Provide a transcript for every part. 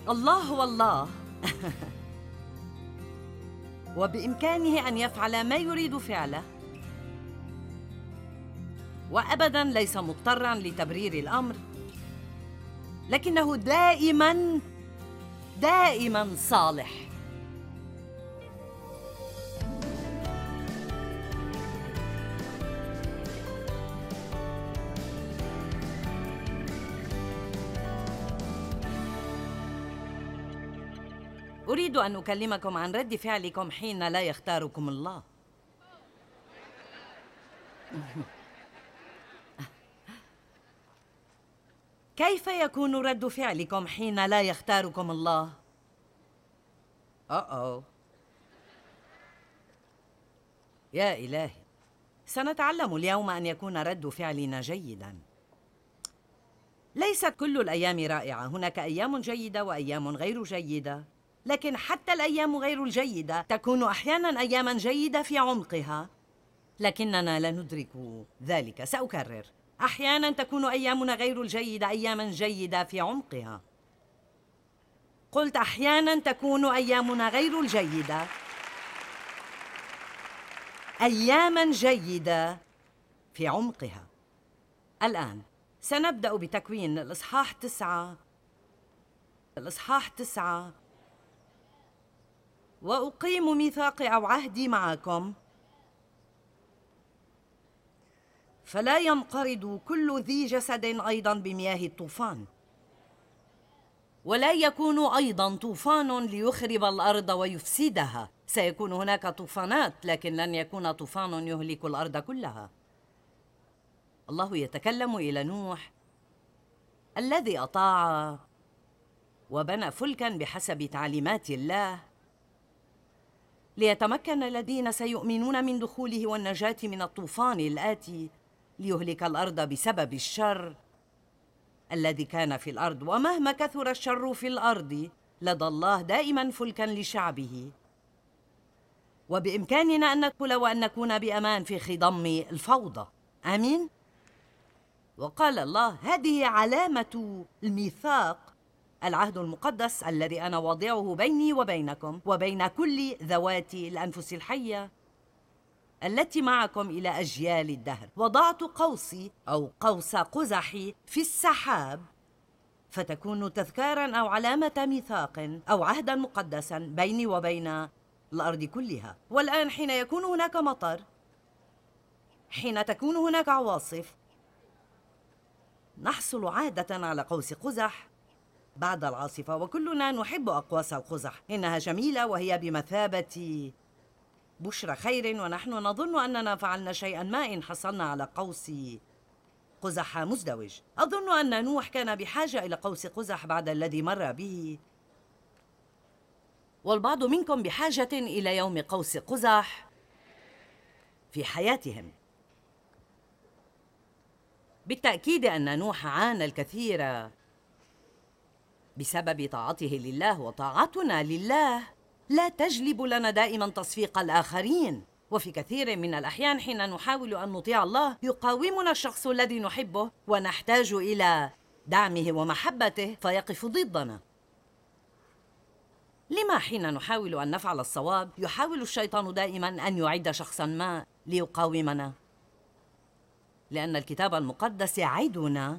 الله هو الله وبإمكانه أن يفعل ما يريد فعله، وأبداً ليس مضطراً لتبرير الأمر، لكنه دائماً صالح. أريد أن أكلمكم عن رد فعلكم حين لا يختاركم الله. كيف يكون رد فعلكم حين لا يختاركم الله؟ يا إلهي، سنتعلم اليوم أن يكون رد فعلنا جيداً. ليست كل الأيام رائعة، هناك أيام جيدة وأيام غير جيدة، لكن حتى الأيام غير الجيدة تكون أحياناً أياماً جيدة في عمقها، لكننا لا ندرك ذلك. سأكرر، أحياناً تكون أيامنا غير الجيدة أياماً جيدة في عمقها. قلت أحياناً تكون أيامنا غير الجيدة أياماً جيدة في عمقها. الآن سنبدأ بتكوين الإصحاح 9. وأقيم ميثاقي أو عهدي معكم، فلا ينقرض كل ذي جسد أيضاً بمياه الطوفان، ولا يكون أيضاً طوفان ليخرب الأرض ويفسدها. سيكون هناك طوفانات، لكن لن يكون طوفان يهلك الأرض كلها. الله يتكلم إلى نوح الذي أطاع وبنى فلكاً بحسب تعليمات الله، ليتمكن الذين سيؤمنون من دخوله والنجاة من الطوفان الآتي ليهلك الأرض بسبب الشر الذي كان في الأرض. ومهما كثر الشر في الأرض، لدى الله دائماً فلكاً لشعبه، وبإمكاننا أن ندخل وأن نكون بأمان في خضم الفوضى. آمين. وقال الله: هذه علامة الميثاق، العهد المقدس الذي أنا واضعه بيني وبينكم وبين كل ذوات الأنفس الحية التي معكم إلى أجيال الدهر. وضعت قوسي أو قوس قزحي في السحاب، فتكون تذكاراً أو علامة ميثاق أو عهداً مقدساً بيني وبين الأرض كلها. والآن حين يكون هناك مطر، حين تكون هناك عواصف، نحصل عادة على قوس قزح بعد العاصفة، وكلنا نحب أقواس القزح، إنها جميلة وهي بمثابة بشرى خير، ونحن نظن أننا فعلنا شيئا ما إن حصلنا على قوس قزح مزدوج. أظن أن نوح كان بحاجة إلى قوس قزح بعد الذي مر به، والبعض منكم بحاجة إلى يوم قوس قزح في حياتهم. بالتأكيد أن نوح عانى الكثير بسبب طاعته لله، وطاعتنا لله لا تجلب لنا دائما تصفيق الآخرين. وفي كثير من الأحيان حين نحاول أن نطيع الله، يقاومنا الشخص الذي نحبه ونحتاج إلى دعمه ومحبته فيقف ضدنا. لما حين نحاول أن نفعل الصواب يحاول الشيطان دائما أن يعد شخصا ما ليقاومنا؟ لأن الكتاب المقدس يعدنا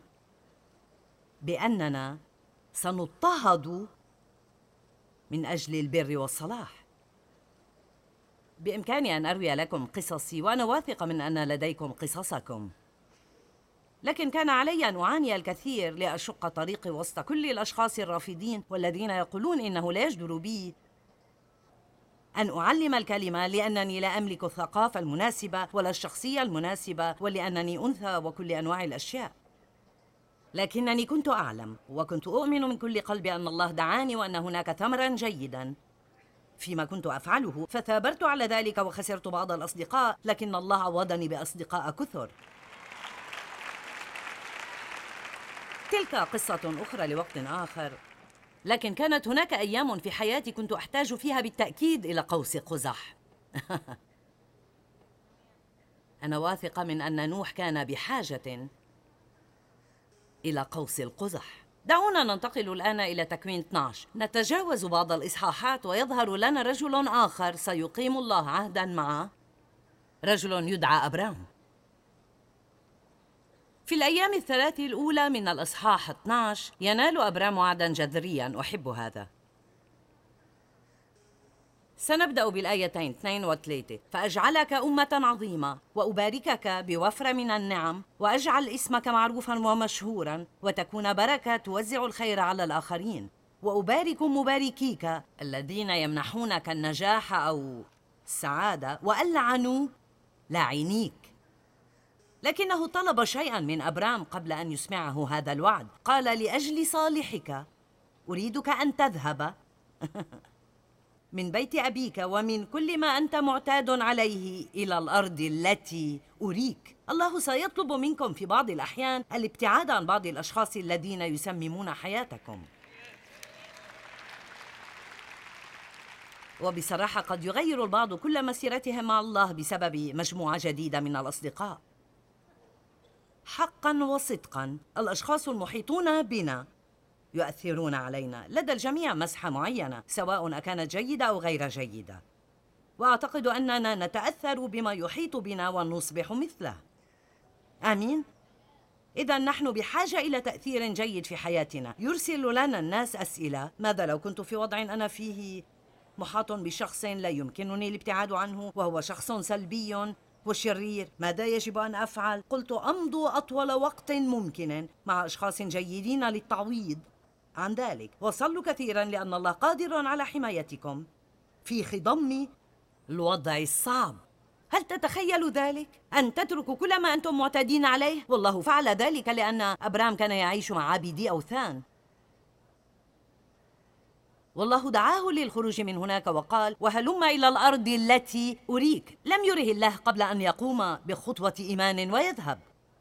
بأننا سنضطهد من أجل البر والصلاح. بإمكاني أن أروي لكم قصصي، وأنا واثقة من أن لديكم قصصكم، لكن كان علي أن أعاني الكثير لأشق طريقي وسط كل الأشخاص الرافضين والذين يقولون إنه لا يجدر بي أن أعلم الكلمة، لأنني لا أملك الثقافة المناسبة ولا الشخصية المناسبة، ولأنني أنثى وكل أنواع الأشياء. لكنني كنت أعلم وكنت أؤمن من كل قلبي أن الله دعاني وأن هناك ثمراً جيداً فيما كنت أفعله، فثابرت على ذلك وخسرت بعض الأصدقاء، لكن الله عوضني بأصدقاء كثر. تلك قصة أخرى لوقت آخر، لكن كانت هناك أيام في حياتي كنت أحتاج فيها بالتأكيد إلى قوس قزح. أنا واثقة من أن نوح كان بحاجة إلى قوس القزح. دعونا ننتقل الآن إلى تكوين 12. نتجاوز بعض الإصحاحات ويظهر لنا رجل آخر سيقيم الله عهداً معه، رجل يدعى أبرام. في الأيام الثلاث الأولى من الإصحاح 12 ينال أبرام وعداً جذرياً، أحب هذا. سنبدأ بالآيتين 2 و 3. فأجعلك أمة عظيمة وأباركك بوفر من النعم وأجعل اسمك معروفا ومشهورا وتكون بركة توزع الخير على الآخرين، وأبارك مباركيك الذين يمنحونك النجاح أو السعادة وألعنوا لاعنيك. لكنه طلب شيئا من أبرام قبل أن يسمعه هذا الوعد. قال: لأجل صالحك أريدك أن تذهب من بيت أبيك ومن كل ما أنت معتاد عليه إلى الأرض التي أريك. الله سيطلب منكم في بعض الأحيان الابتعاد عن بعض الأشخاص الذين يسممون حياتكم. وبصراحة قد يغير البعض كل مسيرتهم مع الله بسبب مجموعة جديدة من الأصدقاء. حقاً وصدقاً الأشخاص المحيطون بنا يؤثرون علينا. لدى الجميع مسحة معينة، سواء أكانت جيدة أو غير جيدة، وأعتقد أننا نتأثر بما يحيط بنا ونصبح مثله. آمين؟ إذا نحن بحاجة إلى تأثير جيد في حياتنا. يرسل لنا الناس أسئلة: ماذا لو كنت في وضع أنا فيه محاط بشخص لا يمكنني الابتعاد عنه وهو شخص سلبي وشرير؟ ماذا يجب أن أفعل؟ قلت: أمضوا أطول وقت ممكن مع أشخاص جيدين للتعويض عن ذلك، وصلوا كثيرا لأن الله قادر على حمايتكم في خضم الوضع الصعب. هل تتخيلوا ذلك؟ أن تتركوا كل ما أنتم معتادين عليه؟ والله فعل ذلك لأن أبرام كان يعيش مع عابدي أوثان، والله دعاه للخروج من هناك وقال: وهلم إلى الأرض التي أريك. لم يره الله قبل أن يقوم بخطوة إيمان ويذهب.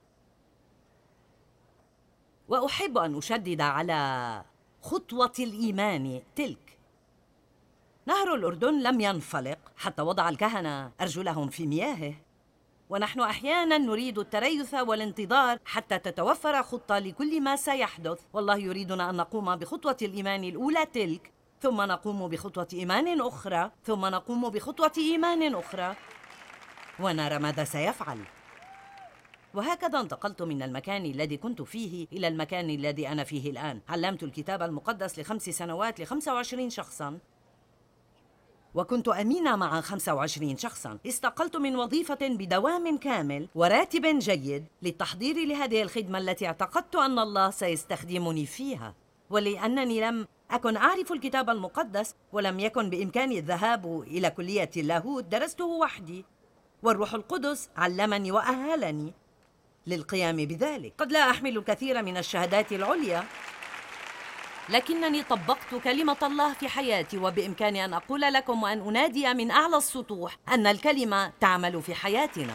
وأحب أن أشدد على خطوة الإيمان تلك. نهر الأردن لم ينفلق حتى وضع الكهنة أرجلهم في مياهه، ونحن أحياناً نريد التريث والانتظار حتى تتوفر خطة لكل ما سيحدث. والله يريدنا أن نقوم بخطوة الإيمان الأولى تلك، ثم نقوم بخطوة إيمان أخرى، ثم نقوم بخطوة إيمان أخرى، ونرى ماذا سيفعل. وهكذا انتقلت من المكان الذي كنت فيه إلى المكان الذي أنا فيه الآن. علمت الكتاب المقدس ل5 سنوات ل25 شخصاً، وكنت أمينة مع 25 شخصاً. استقلت من وظيفة بدوام كامل وراتب جيد للتحضير لهذه الخدمة التي اعتقدت أن الله سيستخدمني فيها. ولأنني لم أكن أعرف الكتاب المقدس ولم يكن بإمكاني الذهاب إلى كلية اللاهوت، درسته وحدي، والروح القدس علمني وأهلني للقيام بذلك. قد لا أحمل الكثير من الشهادات العليا، لكنني طبقت كلمة الله في حياتي، وبإمكاني أن أقول لكم وأن أنادي من أعلى السطوح أن الكلمة تعمل في حياتنا.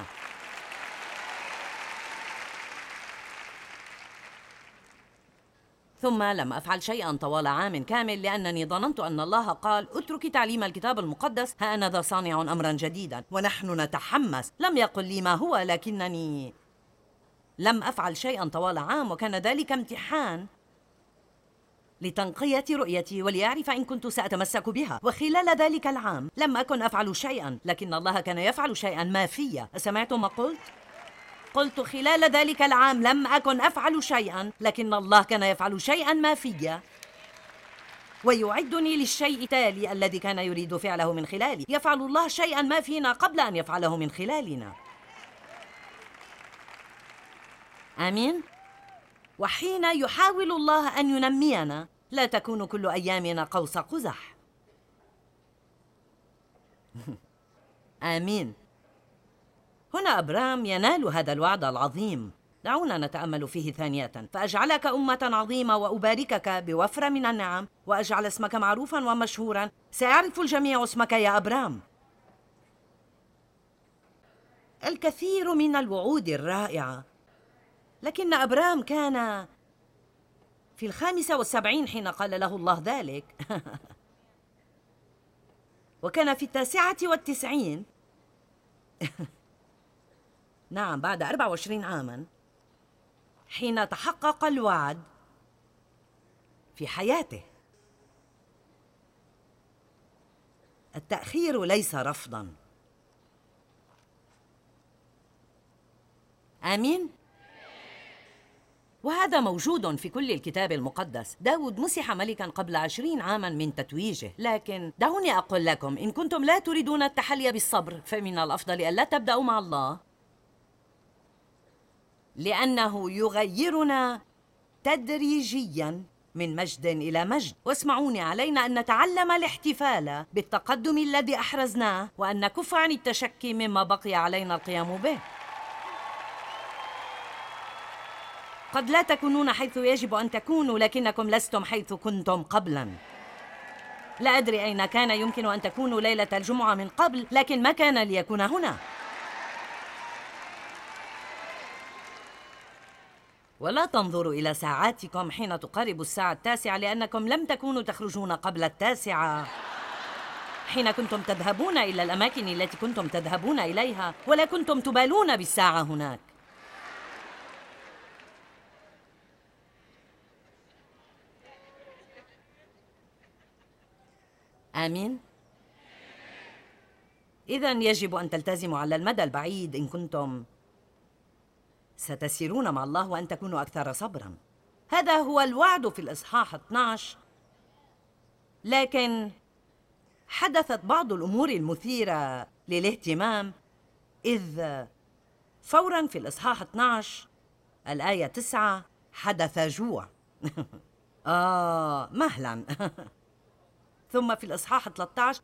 ثم لم أفعل شيئا طوال عام كامل لأنني ظننت أن الله قال: اتركي تعليم الكتاب المقدس، ها أنا ذا صانع أمرا جديدا. ونحن نتحمس. لم يقل لي ما هو، لكنني لم أفعل شيئا طوال عام، وكان ذلك امتحان لتنقية رؤيتي وليعرف إن كنت سأتمسك بها. وخلال ذلك العام لم أكن أفعل شيئا، لكن الله كان يفعل شيئا ما في. أسمعتم ما قلت؟ قلت خلال ذلك العام لم أكن أفعل شيئا، لكن الله كان يفعل شيئا ما في ويعدني للشيء التالي الذي كان يريد فعله من خلالي. يفعل الله شيئا ما فينا قبل أن يفعله من خلالنا. آمين؟ وحين يحاول الله أن ينمينا لا تكون كل أيامنا قوس قزح. آمين. هنا أبرام ينال هذا الوعد العظيم. دعونا نتأمل فيه ثانية. فأجعلك أمة عظيمة وأباركك بوفر من النعم وأجعل اسمك معروفا ومشهورا، سيعرف الجميع اسمك يا أبرام. الكثير من الوعود الرائعة، لكن أبرام كان في 75 حين قال له الله ذلك وكان في 99 نعم بعد 24 عاما حين تحقق الوعد في حياته. التأخير ليس رفضاً. آمين؟ وهذا موجود في كل الكتاب المقدس. داود مسح ملكاً قبل 20 عاماً من تتويجه، لكن دعوني أقول لكم، إن كنتم لا تريدون التحلي بالصبر فمن الأفضل ألا تبدأوا مع الله، لأنه يغيرنا تدريجياً من مجد إلى مجد. واسمعوني، علينا أن نتعلم الاحتفال بالتقدم الذي أحرزناه، وأن نكف عن التشكي مما بقي علينا القيام به. قد لا تكونون حيث يجب أن تكونوا، لكنكم لستم حيث كنتم قبلاً. لا أدري أين كان يمكن أن تكونوا ليلة الجمعة من قبل، لكن ما كان ليكون هنا. ولا تنظروا إلى ساعاتكم حين تقارب 9:00، لأنكم لم تكونوا تخرجون قبل 9:00 حين كنتم تذهبون إلى الأماكن التي كنتم تذهبون إليها، ولا كنتم تبالون بالساعة هناك. آمين؟ إذن يجب أن تلتزموا على المدى البعيد إن كنتم ستسيرون مع الله، وأن تكونوا أكثر صبراً. هذا هو الوعد في الإصحاح 12. لكن حدثت بعض الأمور المثيرة للاهتمام، إذ فوراً في الإصحاح 12 الآية 9 حدث جوع. مهلاً. ثم في الإصحاح 13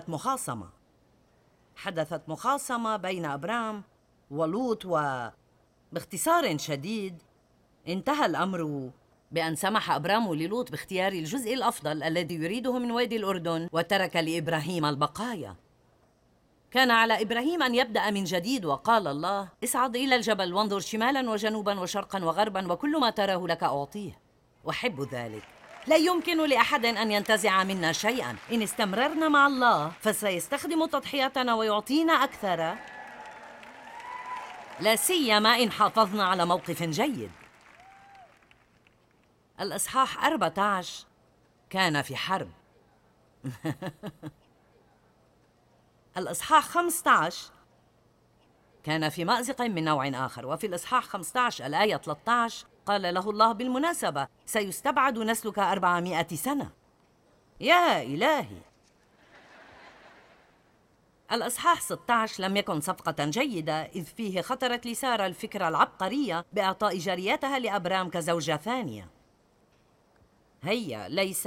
حدثت مخاصمة بين أبرام ولوط، وباختصار شديد انتهى الأمر بأن سمح أبرام للوط باختيار الجزء الأفضل الذي يريده من وادي الأردن، وترك لإبراهيم البقايا. كان على إبراهيم أن يبدأ من جديد، وقال الله: اصعد إلى الجبل وانظر شمالا وجنوبا وشرقا وغربا، وكل ما تراه لك أعطيه. أحب ذلك. لا يمكن لأحد أن ينتزع منا شيئا. إن استمررنا مع الله فسيستخدم تضحياتنا ويعطينا أكثر، لا سيما إن حافظنا على موقف جيد. الإصحاح 14 كان في حرب. الإصحاح 15 كان في مأزق من نوع آخر. وفي الإصحاح 15 الآية 13 قال له الله: بالمناسبة سيستبعد نسلك 400 سنة. يا إلهي! الإصحاح 16 لم يكن صفقة جيدة، إذ فيه خطرت لسارة الفكرة العبقرية بإعطاء جاريتها لأبرام كزوجة ثانية. هيا، ليس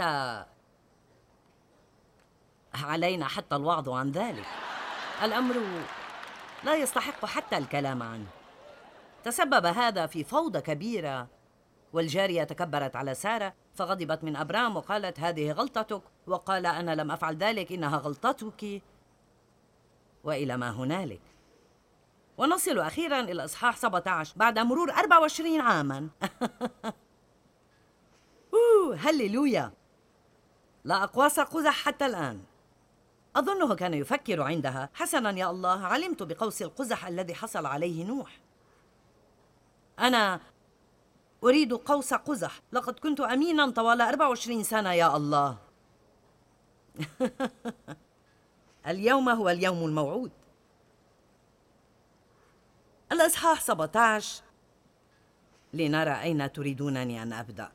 علينا حتى الوعظ عن ذلك. الأمر لا يستحق حتى الكلام عنه. تسبب هذا في فوضى كبيرة، والجارية تكبرت على سارة فغضبت من أبرام وقالت: هذه غلطتك، وقال: أنا لم أفعل ذلك، إنها غلطتك، وإلى ما هنالك. ونصل أخيراً إلى إصحاح 17 بعد مرور 24 عاماً. هللويا! لا أقواس قزح حتى الآن. أظنه كان يفكر عندها: حسناً يا الله، علمت بقوس القزح الذي حصل عليه نوح. أنا أريد قوس قزح. لقد كنت أميناً طوال 24 سنة يا الله. اليوم هو اليوم الموعود. الإصحاح 17، لنرى أين تريدونني أن أبدأ.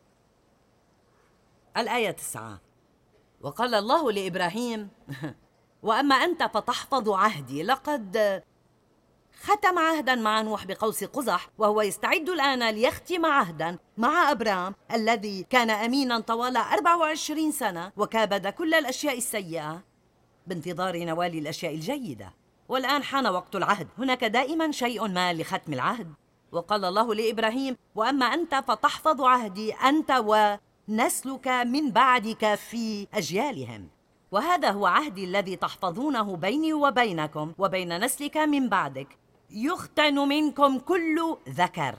الآية 9: وقال الله لإبراهيم: وأما أنت فتحفظ عهدي. لقد ختم عهداً مع نوح بقوس قزح، وهو يستعد الآن ليختم عهداً مع أبرام الذي كان أميناً طوال 24 سنة وكابد كل الأشياء السيئة بانتظار نوال الأشياء الجيدة. والآن حان وقت العهد. هناك دائماً شيء ما لختم العهد. وقال الله لإبراهيم: وأما أنت فتحفظ عهدي أنت ونسلك من بعدك في أجيالهم. وهذا هو عهدي الذي تحفظونه بيني وبينكم وبين نسلك من بعدك: يختن منكم كل ذكر.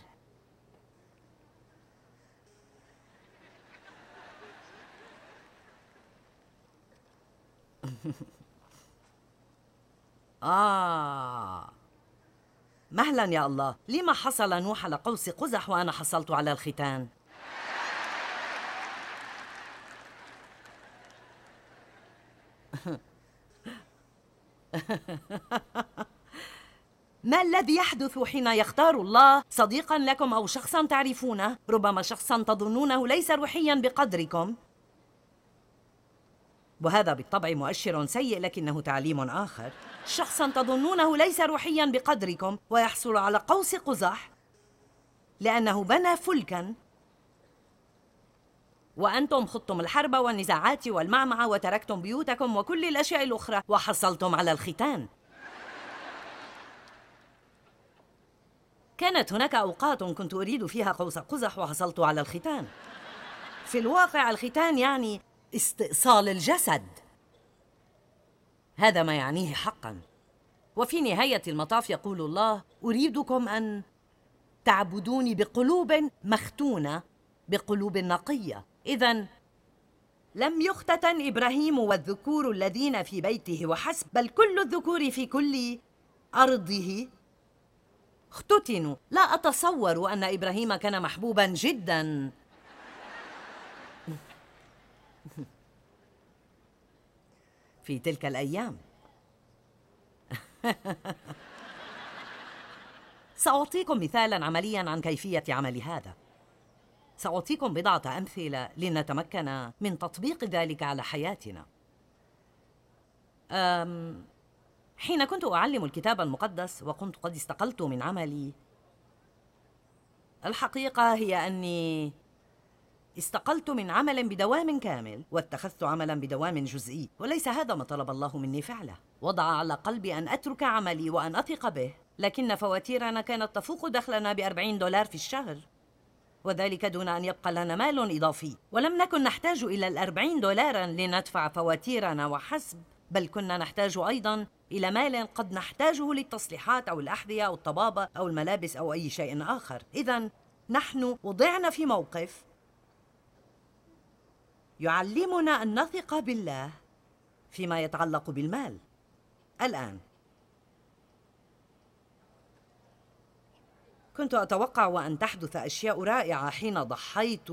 مهلا يا الله، لما حصل نوح على قوس قزح وأنا حصلت على الختان؟ ما الذي يحدث حين يختار الله صديقاً لكم أو شخصاً تعرفونه؟ ربما شخصاً تظنونه ليس روحياً بقدركم، وهذا بالطبع مؤشر سيء لكنه تعليم آخر. شخصاً تظنونه ليس روحياً بقدركم ويحصل على قوس قزح لأنه بنى فلكاً، وأنتم خضتم الحرب والنزاعات والمعمعة وتركتم بيوتكم وكل الأشياء الأخرى وحصلتم على الختان. كانت هناك أوقات كنت أريد فيها قوس قزح وحصلت على الختان. في الواقع الختان يعني استئصال الجسد، هذا ما يعنيه حقاً. وفي نهاية المطاف يقول الله: أريدكم أن تعبدوني بقلوب مختونة، بقلوب نقية. إذن لم يختتن إبراهيم والذكور الذين في بيته وحسب، بل كل الذكور في كل أرضه اختتنوا. لا أتصور أن إبراهيم كان محبوباً جداً في تلك الأيام. سأعطيكم مثالاً عملياً عن كيفية عمل هذا. سأعطيكم بضعة أمثلة لنتمكن من تطبيق ذلك على حياتنا. حين كنت أعلم الكتاب المقدس وكنت قد استقلت من عملي، الحقيقة هي أني استقلت من عمل بدوام كامل واتخذت عملا بدوام جزئي، وليس هذا ما طلب الله مني فعله. وضع على قلبي أن أترك عملي وأن أثق به، لكن فواتيرنا كانت تفوق دخلنا $40 في الشهر، وذلك دون أن يبقى لنا مال إضافي. ولم نكن نحتاج إلى $40 لندفع فواتيرنا وحسب، بل كنا نحتاج أيضاً إلى مال قد نحتاجه للتصليحات أو الأحذية أو الطبابة أو الملابس أو أي شيء آخر. إذن نحن وضعنا في موقف يعلمنا أن نثق بالله فيما يتعلق بالمال. الآن كنت أتوقع أن تحدث أشياء رائعة حين ضحيت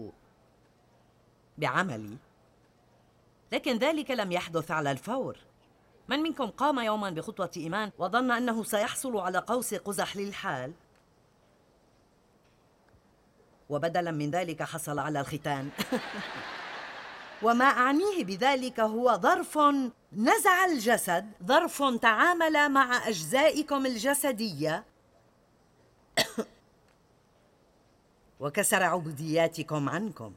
بعملي، لكن ذلك لم يحدث على الفور. من منكم قام يوما بخطوة إيمان وظن أنه سيحصل على قوس قزح للحال، وبدلا من ذلك حصل على الختان؟ وما أعنيه بذلك هو ظرف نزع الجسد، ظرف تعامل مع أجزائكم الجسدية وكسر عبودياتكم عنكم.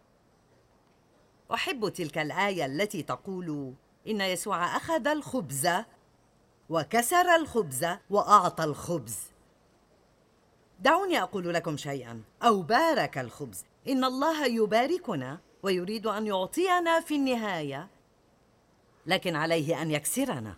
أحب تلك الآية التي تقول إن يسوع أخذ الخبز وكسر الخبز وأعطى الخبز. دعوني أقول لكم شيئاً، أو بارك الخبز. إن الله يباركنا ويريد أن يعطينا في النهاية، لكن عليه أن يكسرنا.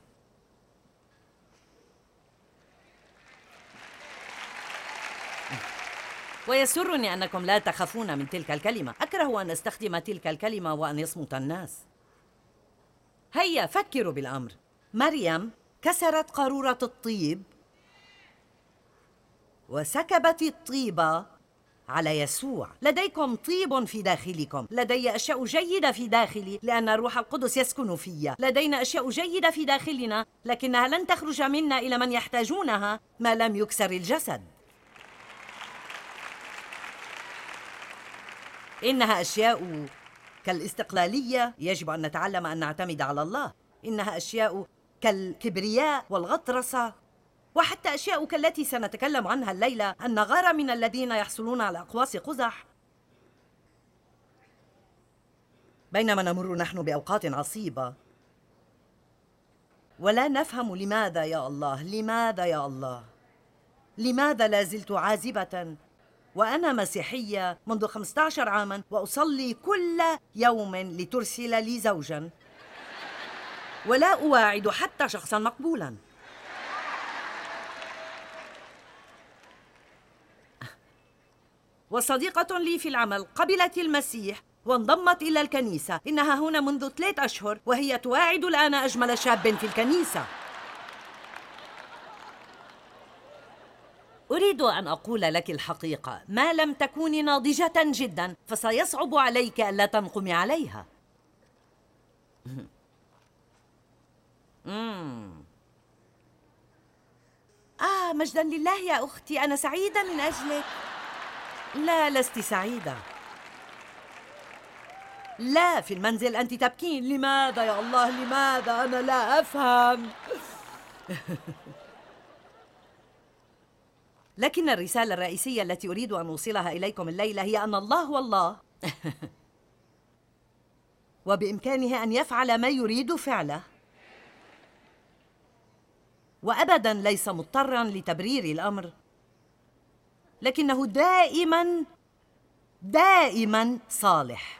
ويسرني أنكم لا تخافون من تلك الكلمة. أكره أن أستخدم تلك الكلمة وأن يصمت الناس. هيا فكروا بالأمر. مريم كسرت قارورة الطيب وسكبت الطيب على يسوع. لديكم طيب في داخلكم، لدي أشياء جيدة في داخلي لأن الروح القدس يسكن في. لدينا أشياء جيدة في داخلنا، لكنها لن تخرج منا إلى من يحتاجونها ما لم يكسر الجسد. إنها أشياء كالاستقلالية، يجب أن نتعلم أن نعتمد على الله. إنها أشياء كالكبرياء والغطرسة، وحتى أشياء كالتي سنتكلم عنها الليلة، النغارة من الذين يحصلون على أقواس قزح. بينما نمر نحن بأوقات عصيبة ولا نفهم لماذا يا الله، لماذا يا الله، لماذا لا زلت عازبة وأنا مسيحية منذ 15 عاماً وأصلي كل يوم لترسل لي زوجاً، ولا أواعد حتى شخصاً مقبولاً. وصديقة لي في العمل قبلت المسيح وانضمت إلى الكنيسة. إنها هنا منذ 3 أشهر وهي تواعد الآن أجمل شاب في الكنيسة. أريد أن أقول لك الحقيقة، ما لم تكوني ناضجة جدا فسيصعب عليك ألا تنقمي عليها. مجدا لله يا أختي، أنا سعيدة من أجلك. لا، لست سعيدة. لا، في المنزل أنت تبكين. لماذا يا الله، لماذا؟ أنا لا أفهم. لكن الرسالة الرئيسية التي أريد أن أوصلها إليكم الليلة هي أن الله هو الله، وبإمكانه أن يفعل ما يريد فعله، وأبداً ليس مضطراً لتبرير الأمر، لكنه دائماً دائماً صالح.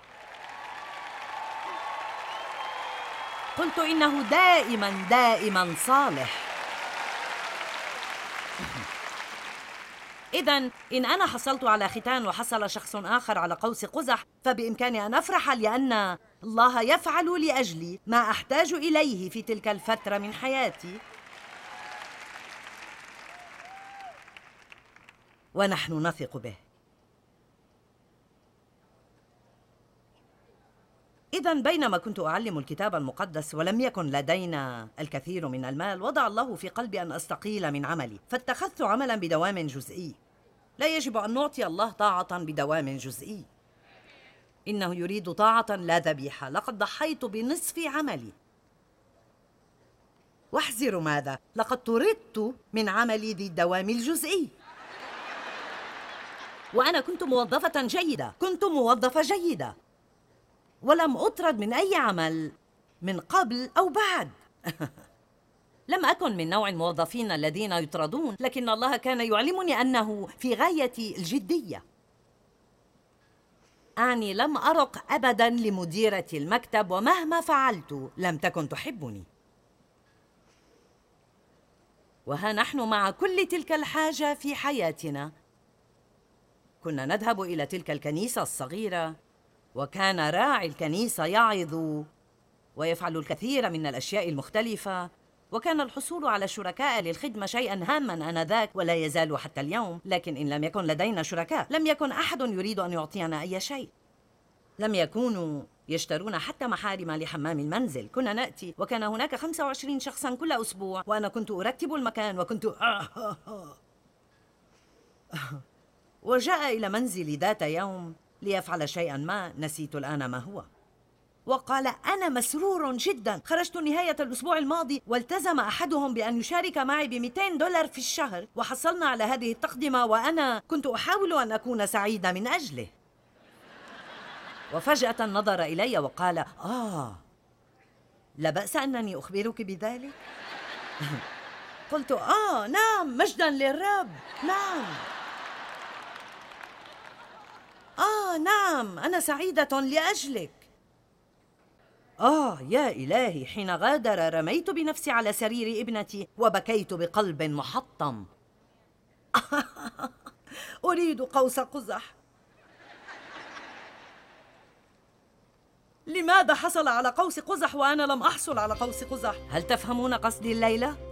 قلت إنه دائماً دائماً صالح. إذن إن أنا حصلت على ختان وحصل شخص آخر على قوس قزح، فبإمكاني أن أفرح لأن الله يفعل لأجلي ما أحتاج إليه في تلك الفترة من حياتي، ونحن نثق به. إذن بينما كنت أعلم الكتاب المقدس ولم يكن لدينا الكثير من المال، وضع الله في قلبي أن أستقيل من عملي، فاتخذت عملاً بدوام جزئي. لا يجب أن نعطي الله طاعة بدوام جزئي، إنه يريد طاعة لا ذبيحة. لقد ضحيت بنصف عملي. واحذروا ماذا؟ لقد طردت من عملي ذي الدوام الجزئي، وأنا كنت موظفة جيدة، ولم أطرد من أي عمل من قبل أو بعد. لم أكن من نوع الموظفين الذين يطردون، لكن الله كان يعلمني أنه في غاية الجدية. أعني لم أرق أبداً لمديرة المكتب، ومهما فعلت لم تكن تحبني. وها نحن مع كل تلك الحاجة في حياتنا. كنا نذهب إلى تلك الكنيسة الصغيرة، وكان راعي الكنيسة يعظ ويفعل الكثير من الأشياء المختلفة، وكان الحصول على شركاء للخدمة شيئاً هاماً آنذاك ولا يزال حتى اليوم. لكن إن لم يكن لدينا شركاء، لم يكن أحد يريد أن يعطينا أي شيء. لم يكونوا يشترون حتى محارم لحمام المنزل. كنا نأتي وكان هناك 25 شخصاً كل أسبوع، وأنا كنت أرتب المكان وكنت وجاء إلى منزلي ذات يوم ليفعل شيئاً ما، نسيت الآن ما هو، وقال: أنا مسرور جداً، خرجت نهاية الأسبوع الماضي والتزم أحدهم بأن يشارك معي ب$200 في الشهر، وحصلنا على هذه التقدمة وأنا كنت أحاول أن أكون سعيدة من أجله. وفجأة نظر إلي وقال: لا بأس أنني أخبرك بذلك؟ قلت: نعم، مجداً للرب، نعم. نعم، أنا سعيدة لأجلك. يا إلهي، حين غادر رميت بنفسي على سرير ابنتي وبكيت بقلب محطم. أريد قوس قزح. لماذا حصل على قوس قزح وأنا لم أحصل على قوس قزح؟ هل تفهمون قصدي الليلة؟